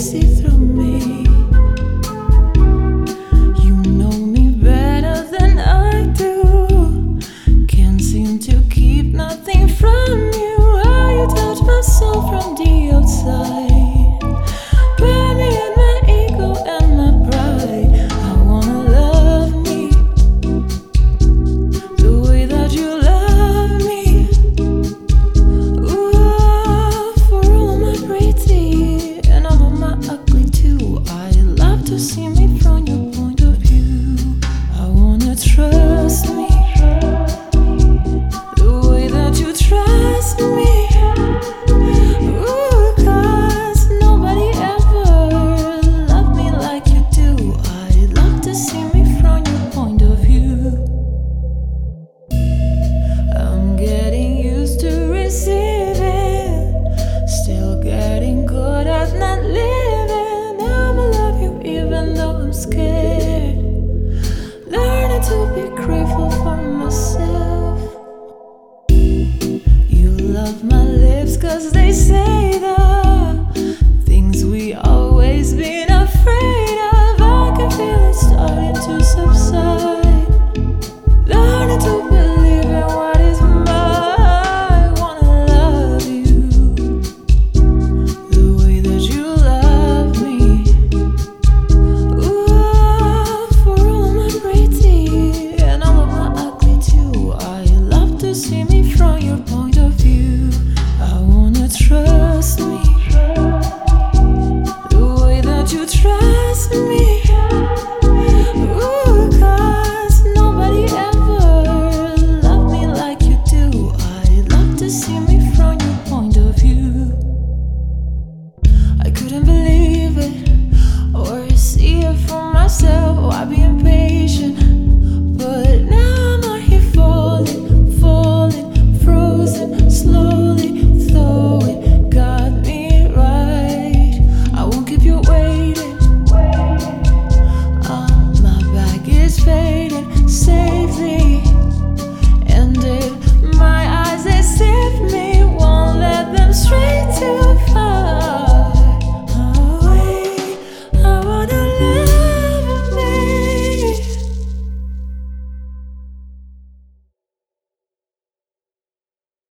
see through me. You know me better than I do. Can't seem to keep nothing from you. How you touch my soul from the outside. Burn me in my ego and my pride. I wanna love me the way that you love me. Ooh, for all my pretty and all of my ugly too. I love to see me from your point of view. I wanna trust me the way that you trust me. Ooh, 'cause nobody ever loved me like you do. I love to see me from your point of view. I'm getting used to receiving, still getting good at not living. I'ma love you even though I'm scared.